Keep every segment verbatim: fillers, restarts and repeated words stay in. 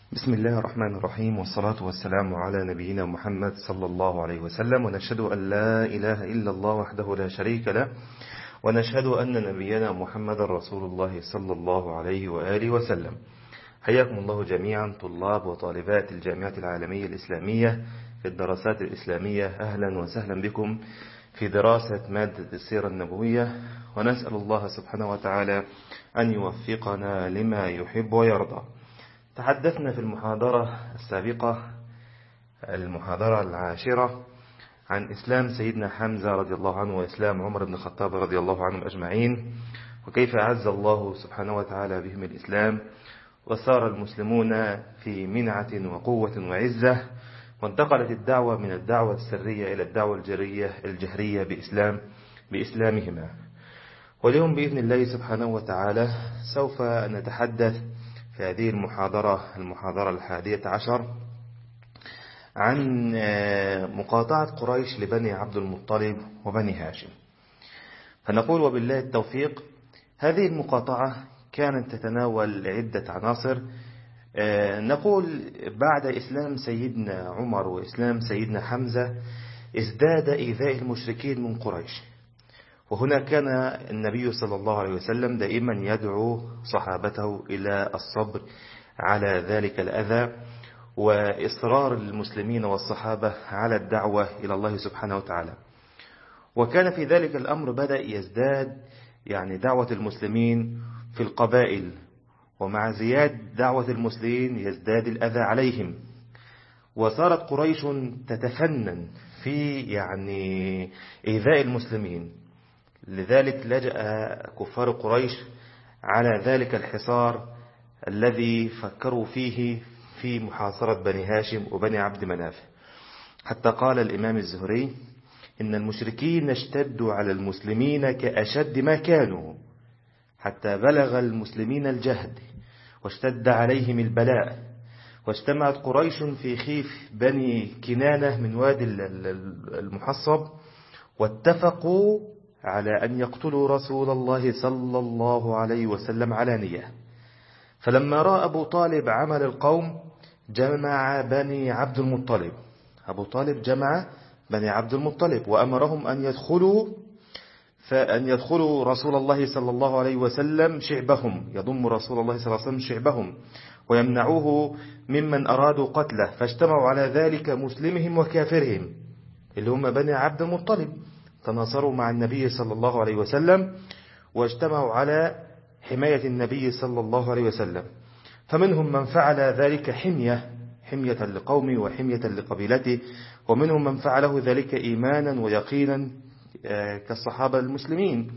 بسم الله الرحمن الرحيم، والصلاة والسلام على نبينا محمد صلى الله عليه وسلم. ونشهد أن لا إله إلا الله وحده لا شريك له، ونشهد أن نبينا محمد رسول الله صلى الله عليه وآله وسلم. حياكم الله جميعا طلاب وطالبات الجامعة العالمية الإسلامية في الدراسات الإسلامية. أهلا وسهلا بكم في دراسة مادة السيرة النبوية، ونسأل الله سبحانه وتعالى أن يوفقنا لما يحب ويرضى. تحدثنا في المحاضرة السابقة، المحاضرة العاشرة، عن إسلام سيدنا حمزة رضي الله عنه وإسلام عمر بن الخطاب رضي الله عنهم أجمعين، وكيف أعز الله سبحانه وتعالى بهم الإسلام، وصار المسلمون في منعة وقوة وعزة، وانتقلت الدعوة من الدعوة السرية إلى الدعوة الجرية الجهرية بإسلام بإسلامهما. واليوم بإذن الله سبحانه وتعالى سوف نتحدث في هذه المحاضرة المحاضرة الحادية عشر عن مقاطعة قريش لبني عبد المطلب وبني هاشم. فنقول وبالله التوفيق، هذه المقاطعة كانت تتناول عدة عناصر. نقول بعد إسلام سيدنا عمر وإسلام سيدنا حمزة ازداد إيذاء المشركين من قريش، وهنا كان النبي صلى الله عليه وسلم دائما يدعو صحابته إلى الصبر على ذلك الأذى، وإصرار المسلمين والصحابة على الدعوة إلى الله سبحانه وتعالى. وكان في ذلك الأمر بدأ يزداد يعني دعوة المسلمين في القبائل، ومع زياد دعوة المسلمين يزداد الأذى عليهم، وصارت قريش تتفنن في يعني إيذاء المسلمين. لذلك لجأ كفار قريش على ذلك الحصار الذي فكروا فيه في محاصرة بني هاشم وبني عبد مناف، حتى قال الإمام الزهري إن المشركين اشتدوا على المسلمين كأشد ما كانوا، حتى بلغ المسلمين الجهد واشتد عليهم البلاء، واجتمعت قريش في خيف بني كنانة من وادي المحصب، واتفقوا على أن يقتلوا رسول الله صلى الله عليه وسلم علانية. فلما رأى أبو طالب عمل القوم جمع بني عبد المطلب، أبو طالب جمع بني عبد المطلب وأمرهم أن يدخلوا فأن يدخلوا رسول الله صلى الله عليه وسلم شعبهم، يضم رسول الله صلى الله عليه وسلم شعبهم ويمنعوه ممن أرادوا قتله. فاجتمعوا على ذلك مسلمهم وكافرهم اللي هم بني عبد المطلب، تناصروا مع النبي صلى الله عليه وسلم واجتمعوا على حماية النبي صلى الله عليه وسلم. فمنهم من فعل ذلك حمية حمية لقومه وحمية لقبيلته، ومنهم من فعله ذلك إيمانا ويقينا كالصحابة المسلمين.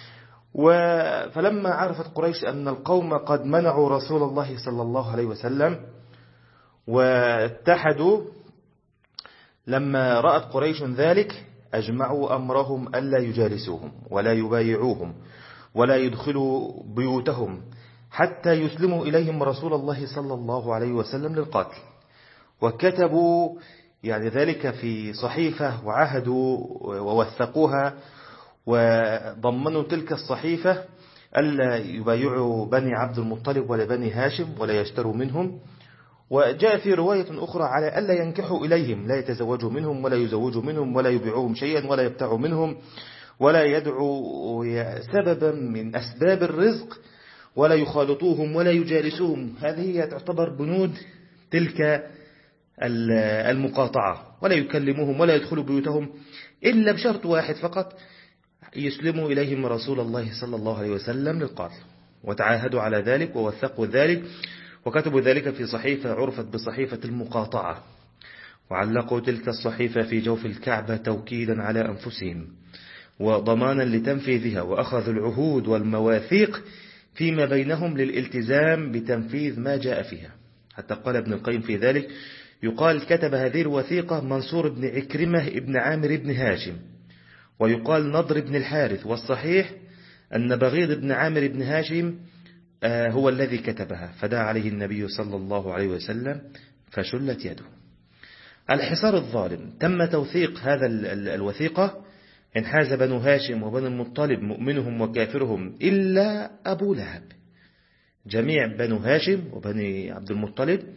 فلما عرفت قريش أن القوم قد منعوا رسول الله صلى الله عليه وسلم واتحدوا، لما رأت قريش ذلك أجمعوا أمرهم ألا يجالسوهم ولا يبايعوهم ولا يدخلوا بيوتهم حتى يسلموا إليهم رسول الله صلى الله عليه وسلم للقتل. وكتبوا يعني ذلك في صحيفة وعهدوا ووثقوها وضمنوا تلك الصحيفة ألا يبايعوا بني عبد المطلب ولا بني هاشم ولا يشتروا منهم. وجاء في رواية أخرى على ألا ينكحوا إليهم، لا يتزوجوا منهم ولا يزوجوا منهم ولا يبيعوهم شيئا ولا يبتعوا منهم ولا يدعوا سببا من أسباب الرزق ولا يخالطوهم ولا يجالسوهم. هذه تعتبر بنود تلك المقاطعة، ولا يكلموهم ولا يدخلوا بيوتهم إلا بشرط واحد فقط، يسلموا إليهم رسول الله صلى الله عليه وسلم للقتل. وتعاهدوا على ذلك ووثقوا ذلك وكتبوا ذلك في صحيفة عرفت بصحيفة المقاطعة، وعلقوا تلك الصحيفة في جوف الكعبة توكيدا على أنفسهم وضمانا لتنفيذها، وأخذوا العهود والمواثيق فيما بينهم للالتزام بتنفيذ ما جاء فيها. حتى قال ابن القيم في ذلك، يقال كتب هذه الوثيقة منصور بن عكرمة ابن عامر بن هاشم، ويقال نضر بن الحارث، والصحيح أن بغيض بن عامر بن هاشم هو الذي كتبها، فدعا عليه النبي صلى الله عليه وسلم فشلت يده. الحصار الظالم تم توثيق هذا الوثيقة، انحاز بنو هاشم وبنو المطلب مؤمنهم وكافرهم إلا أبو لهب. جميع بنو هاشم وبني عبد المطلب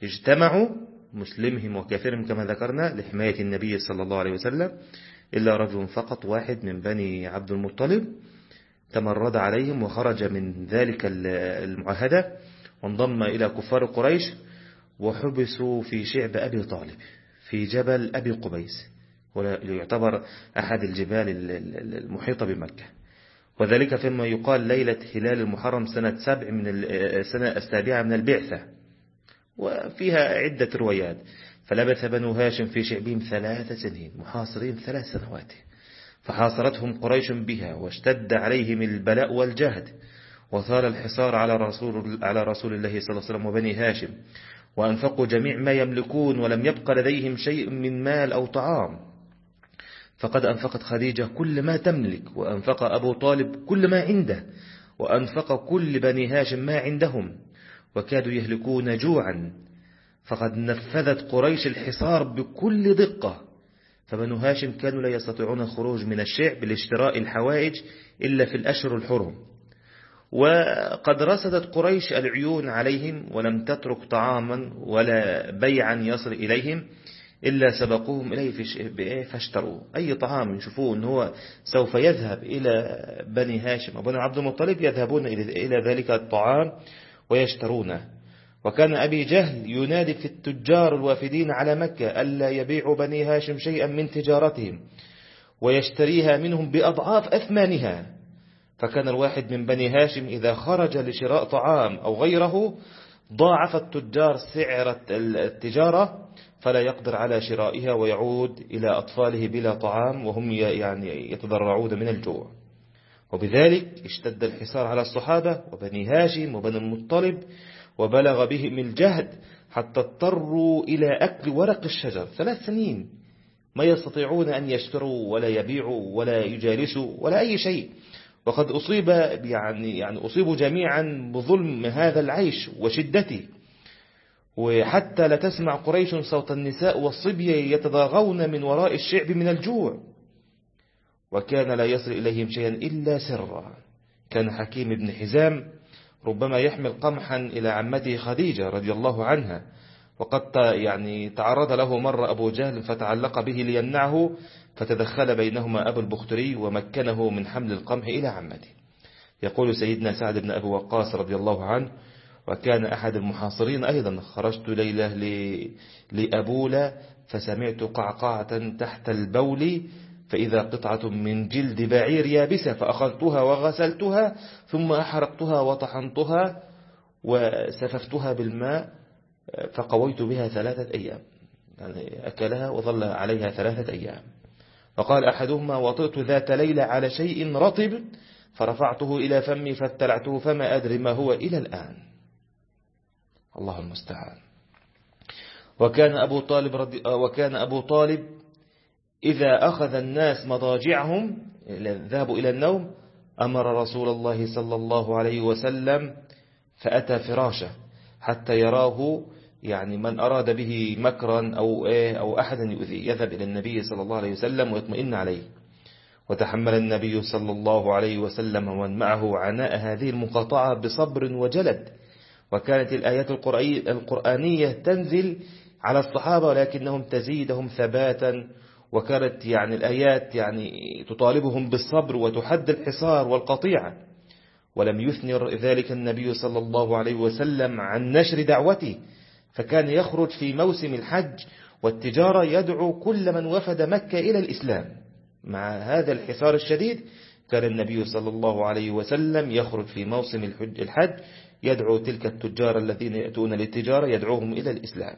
اجتمعوا مسلمهم وكافرهم كما ذكرنا لحماية النبي صلى الله عليه وسلم، إلا رجل فقط واحد من بني عبد المطلب تمرد عليهم وخرج من ذلك المعاهدة وانضم إلى كفار قريش، وحبسوا في شعب أبي طالب في جبل أبي قبيس، ويعتبر أحد الجبال المحيطة بمكة، وذلك فيما يقال ليلة هلال المحرم سنة سبع من السنة السابعة من البعثة، وفيها عدة روايات. فلبث بنو هاشم في شعبهم ثلاث سنين محاصرين ثلاث سنوات، فحاصرتهم قريش بها، واشتد عليهم البلاء والجهد، وطال الحصار على رسول, على رسول الله صلى الله عليه وسلم وبني هاشم، وأنفقوا جميع ما يملكون، ولم يبق لديهم شيء من مال أو طعام. فقد أنفقت خديجة كل ما تملك، وأنفق أبو طالب كل ما عنده، وأنفق كل بني هاشم ما عندهم، وكادوا يهلكون جوعا. فقد نفذت قريش الحصار بكل دقة، فبنو هاشم كانوا لا يستطيعون الخروج من الشعب لاشتراء الحوائج إلا في الأشهر الحرم. وقد رصدت قريش العيون عليهم، ولم تترك طعاما ولا بيعا يصل إليهم إلا سبقوهم إليه فاشتروا أي طعام يشوفون أنه هو سوف يذهب إلى بني هاشم وبني عبد المطلب، يذهبون إلى ذلك الطعام ويشترونه. وكان أبي جهل ينادي في التجار الوافدين على مكة ألا يبيعوا بني هاشم شيئا من تجارتهم، ويشتريها منهم بأضعاف أثمانها. فكان الواحد من بني هاشم إذا خرج لشراء طعام أو غيره ضاعف التجار سعر التجارة، فلا يقدر على شرائها، ويعود إلى أطفاله بلا طعام وهم يعني يتضرعون من الجوع. وبذلك اشتد الحصار على الصحابة وبني هاشم وبني المطلب، وبلغ بهم الجهد حتى اضطروا إلى أكل ورق الشجر ثلاث سنين، ما يستطيعون أن يشتروا ولا يبيعوا ولا يجالسوا ولا أي شيء. وقد أصيب يعني يعني أصيبوا جميعا بظلم هذا العيش وشدته، وحتى لا تسمع قريش صوت النساء والصبية يتضاغون من وراء الشعب من الجوع، وكان لا يصل إليهم شيئا إلا سرا. كان حكيم بن حزام ربما يحمل قمحا إلى عمته خديجة رضي الله عنها، وقد يعني تعرض له مرة أبو جهل فتعلق به ليمنعه، فتدخل بينهما أبو البختري ومكنه من حمل القمح إلى عمته. يقول سيدنا سعد بن أبي وقاص رضي الله عنه: وكان أحد المحاصرين أيضا: خرجت ليلة لأبولة فسمعت قعقعة تحت البول، فإذا قطعة من جلد بعير يابسة، فأخذتها وغسلتها ثم أحرقتها وطحنتها وسففتها بالماء فقويت بها ثلاثة أيام، يعني أكلها وظل عليها ثلاثة أيام. وقال أحدهما: وطئت ذات ليلة على شيء رطب فرفعته إلى فمي فابتلعته فما أدري ما هو إلى الآن. الله المستعان. وكان أبو طالب رضي وكان أبو طالب إذا أخذ الناس مضاجعهم ذهبوا إلى النوم أمر رسول الله صلى الله عليه وسلم فأتى فراشه حتى يراه، يعني من أراد به مكرا أو أو أحدا يؤذي يذهب إلى النبي صلى الله عليه وسلم ويطمئن عليه. وتحمل النبي صلى الله عليه وسلم ومن معه عناء هذه المقاطعة بصبر وجلد. وكانت الآيات القرآنية تنزل على الصحابة ولكنهم تزيدهم ثباتا، وكانت يعني الآيات يعني تطالبهم بالصبر وتحد الحصار والقطيعة. ولم يثنر ذلك النبي صلى الله عليه وسلم عن نشر دعوته، فكان يخرج في موسم الحج والتجارة يدعو كل من وفد مكة إلى الإسلام. مع هذا الحصار الشديد كان النبي صلى الله عليه وسلم يخرج في موسم الحج يدعو تلك التجار الذين يأتون للتجارة يدعوهم إلى الإسلام.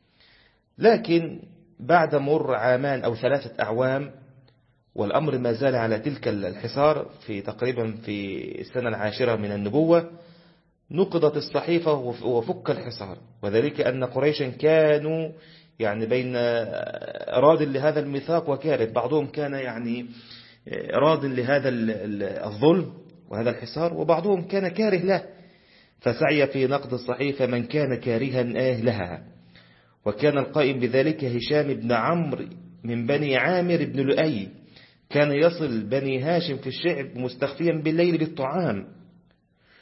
لكن بعد مر عامان أو ثلاثة أعوام والأمر ما زال على تلك الحصار، في تقريبا في السنة العاشرة من النبوة نقضت الصحيفة وفك الحصار، وذلك أن قريشا كانوا يعني بين راض لهذا الميثاق وكاره، بعضهم كان يعني راض لهذا الظلم وهذا الحصار، وبعضهم كان كاره له، فسعي في نقض الصحيفة من كان كارها لها. وكان القائم بذلك هشام بن عمرو من بني عامر بن لؤي، كان يصل بني هاشم في الشعب مستخفيا بالليل بالطعام.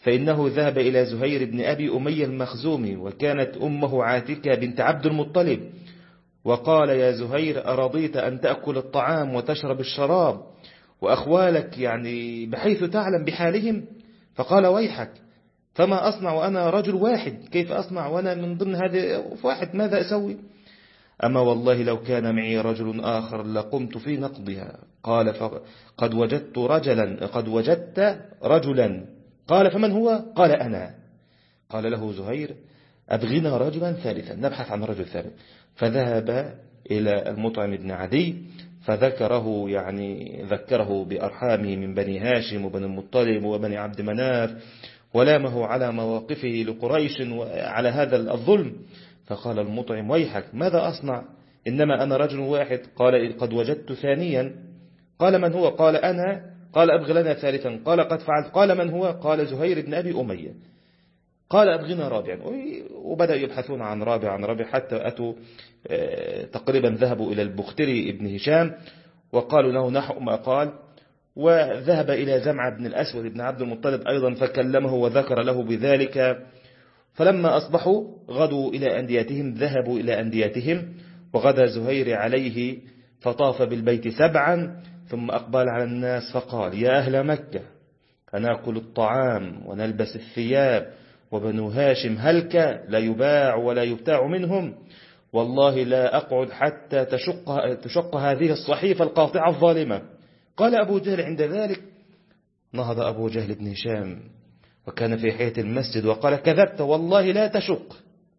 فإنه ذهب إلى زهير بن أبي أمية المخزومي، وكانت أمه عاتكة بنت عبد المطلب، وقال: يا زهير، أرضيت أن تأكل الطعام وتشرب الشراب وأخوالك يعني بحيث تعلم بحالهم؟ فقال: ويحك، فما أصنع وأنا رجل واحد؟ كيف أصنع وأنا من ضمن هذه واحد؟ ماذا أسوي؟ أما والله لو كان معي رجل آخر لقمت في نقضها. قال: قد وجدت رجلا قد وجدت رجلا قال: فمن هو؟ قال: أنا. قال له زهير: أبغنا رجلا ثالثا، نبحث عن رجل ثالث. فذهب إلى المطعم بن عدي فذكره، يعني ذكره بأرحامه من بني هاشم وبني المطلب وبني عبد مناف، ولامه على مواقفه لقريش وعلى هذا الظلم. فقال المطعم: ويحك، ماذا أصنع؟ إنما أنا رجل واحد. قال: قد وجدت ثانيا. قال: من هو؟ قال: أنا. قال: أبغ لنا ثالثا. قال: قد فعلت. قال: من هو؟ قال: زهير بن أبي أمية. قال: أبغنا رابعا. وبدأ يبحثون عن رابع عن رابع حتى أتوا تقريبا ذهبوا إلى البختري ابن هشام وقالوا له نحو ما قال، وذهب إلى زمعة بن الأسود بن عبد المطلب أيضا فكلمه وذكر له بذلك. فلما أصبحوا غدوا إلى أنديتهم، ذهبوا إلى أنديتهم، وغدا زهير عليه فطاف بالبيت سبعا، ثم أقبل على الناس فقال: يا أهل مكة، هنأكل الطعام ونلبس الثياب، وبنو هاشم هلك لا يباع ولا يبتاع منهم، والله لا أقعد حتى تشق, تشق هذه الصحيفة القاطعة الظالمة. قال أبو جهل عند ذلك: نهض أبو جهل بن هشام وكان في حية المسجد وقال: كذبت، والله لا تشق.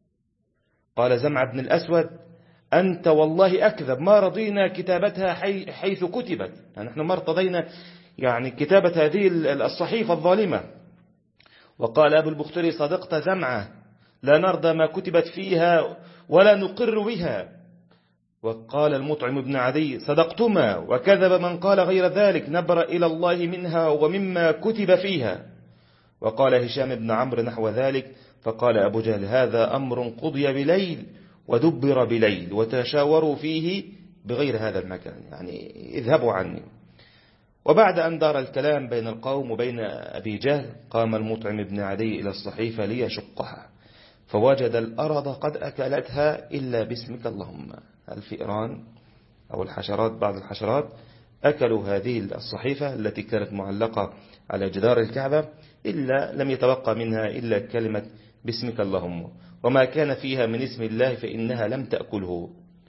قال زمع بن الأسود: أنت والله أكذب، ما رضينا كتابتها حي حيث كتبت، يعني نحن ما ارتضينا يعني كتابة هذه الصحيفة الظالمة. وقال أبو البختري: صدقت زمعة، لا نرضى ما كتبت فيها ولا نقر بها. وقال المطعم بن عدي: صدقتما، وكذب من قال غير ذلك، نبر إلى الله منها ومما كتب فيها. وقال هشام بن عمرو نحو ذلك. فقال أبو جهل: هذا أمر قضي بليل ودبر بليل، وتشاوروا فيه بغير هذا المكان، يعني اذهبوا عني. وبعد أن دار الكلام بين القوم وبين أبي جهل، قام المطعم بن عدي إلى الصحيفة ليشقها، فوجد الأرض قد أكلتها إلا باسمك اللهم. الفئران أو الحشرات، بعض الحشرات أكلوا هذه الصحيفة التي كانت معلقة على جدار الكعبة، إلا لم يتبقى منها إلا كلمة باسمك اللهم، وما كان فيها من اسم الله فإنها لم تأكله.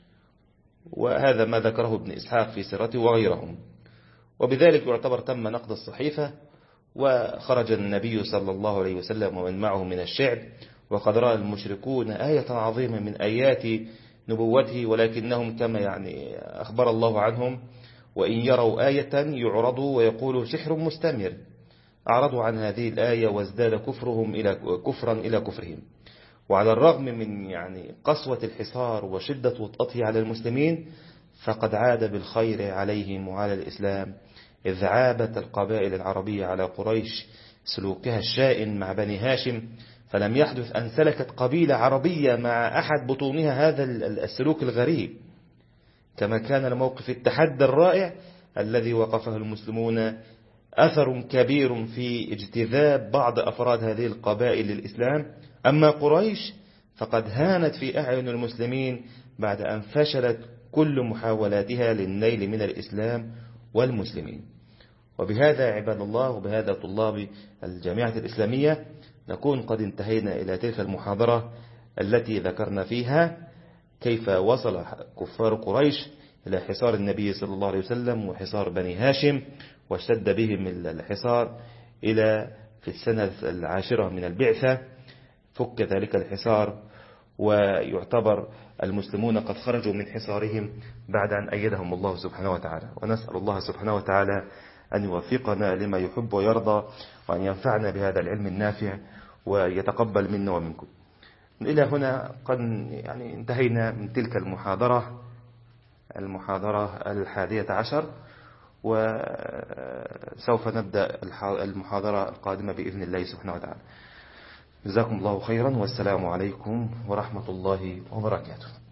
وهذا ما ذكره ابن إسحاق في سيرته وغيرهم. وبذلك يعتبر تم نقض الصحيفة، وخرج النبي صلى الله عليه وسلم ومن معه من الشعب، وقد رأى المشركون آية عظيمة من آيات نبوته، ولكنهم كما يعني أخبر الله عنهم: وإن يروا آية يعرضوا ويقولوا سحر مستمر. أعرضوا عن هذه الآية وازداد كفرهم إلى كفرا إلى كفرهم. وعلى الرغم من يعني قسوة الحصار وشدة وطأته على المسلمين، فقد عاد بالخير عليهم وعلى الإسلام، إذ عابت القبائل العربية على قريش سلوكها الشائن مع بني هاشم، فلم يحدث أن سلكت قبيلة عربية مع أحد بطونها هذا السلوك الغريب، كما كان الموقف التحدي الرائع الذي وقفه المسلمون أثر كبير في اجتذاب بعض أفراد هذه القبائل للإسلام. أما قريش فقد هانت في أعين المسلمين بعد أن فشلت كل محاولاتها للنيل من الإسلام والمسلمين. وبهذا عباد الله، وبهذا طلاب الجامعة الإسلامية، نكون قد انتهينا إلى تلك المحاضرة التي ذكرنا فيها كيف وصل كفار قريش إلى حصار النبي صلى الله عليه وسلم وحصار بني هاشم، واشتد بهم الحصار إلى في السنة العاشرة من البعثة فك ذلك الحصار، ويعتبر المسلمون قد خرجوا من حصارهم بعد أن أيدهم الله سبحانه وتعالى. ونسأل الله سبحانه وتعالى أن يوفقنا لما يحب ويرضى، وأن ينفعنا بهذا العلم النافع، ويتقبل منا ومنكم. إلى هنا قد يعني انتهينا من تلك المحاضرة المحاضرة الحادية عشر، وسوف نبدأ المحاضرة القادمة بإذن الله سبحانه وتعالى. جزاكم الله خيرا، والسلام عليكم ورحمة الله وبركاته.